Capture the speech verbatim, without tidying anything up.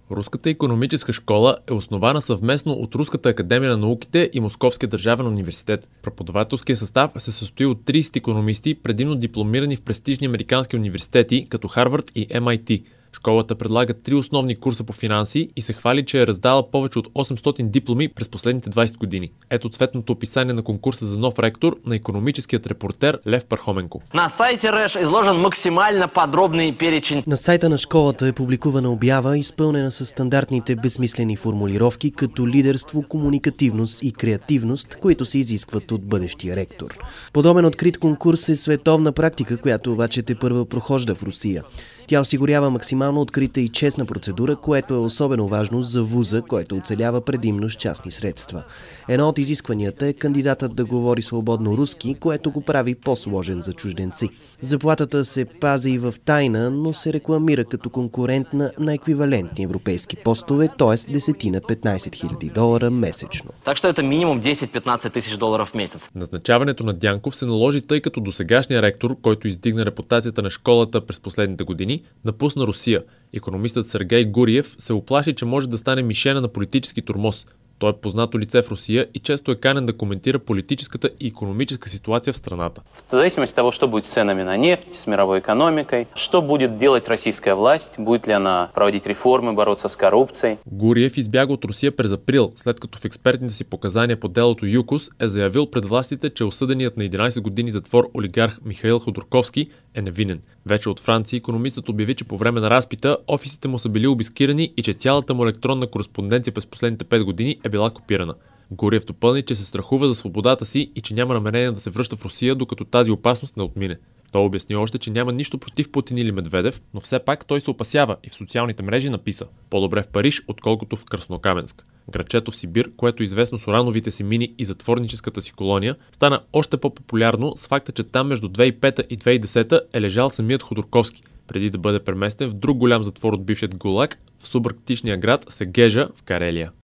Руската икономическа школа е основана съвместно от Руската академия на науките и Московския държавен университет. Преподавателския състав се състои от трийсет икономисти, предимно дипломирани в престижни американски университети, като Харвард и Ем Ай Ти. Школата предлага три основни курса по финанси и се хвали, че е раздала повече от осемстотин дипломи през последните двайсет години. Ето цветното описание на конкурса за нов ректор на икономическият репортер Лев Пархоменко. На сайта РЕШ изложен максимално подробный перечень. На сайта на школата е публикувана обява, изпълнена с стандартните безсмислени формулировки, като лидерство, комуникативност и креативност, които се изискват от бъдещия ректор. Подобен открит конкурс е световна практика, която обаче тепърва прохожда в Русия. Тя осигурява максимално открита и честна процедура, което е особено важно за вуза, който оцелява предимно с частни средства. Едно от изискванията е кандидатът да говори свободно руски, което го прави по-сложен за чужденци. Заплатата се пази и в тайна, но се рекламира като конкурентна на еквивалентни европейски постове, т.е. десет-петнайсет хиляди долара месечно. Так що это минимум десет-петнайсет тысяч доларов в месец. Назначаването на Дянков се наложи, тъй като досегашния ректор, който издигна репутацията на школата през последните години, напусна Русия. Икономистът Сергей Гуриев се оплаши, че може да стане мишена на политически тормоз. Той е познато лице в Русия и често е канен да коментира политическата и икономическа ситуация в страната. В зависимости от того, что будет с ценами на нефть, с мировой экономикой, что будет делать российская власть, будет ли она проводить реформы, бороться с коррупцией. Гуриев избяга от Русия през април, след като в експертните си показания по делото ЮКОС е заявил пред властите, че осъденият на единайсет години затвор олигарх Михаил Ходорковски е невинен. Вече от Франция икономистът обяви, че по време на разпита офисите му са били обискирани и че цялата му електронна кореспонденция през последните пет години е била копирана. Гуриев допълни, че се страхува за свободата си и че няма намерение да се връща в Русия, докато тази опасност не отмине. Той обясни още, че няма нищо против Путин или Медведев, но все пак той се опасява и в социалните мрежи написа: по-добре в Париж, отколкото в Краснокаменск. Градчето в Сибир, което е известно с урановите си мини и затворническата си колония, стана още по-популярно с факта, че там между две хиляди и пета и две хиляди и десета е лежал самият Ходорковски, преди да бъде преместен в друг голям затвор от бившият ГУЛАГ в субарктичния град Сегежа в Карелия.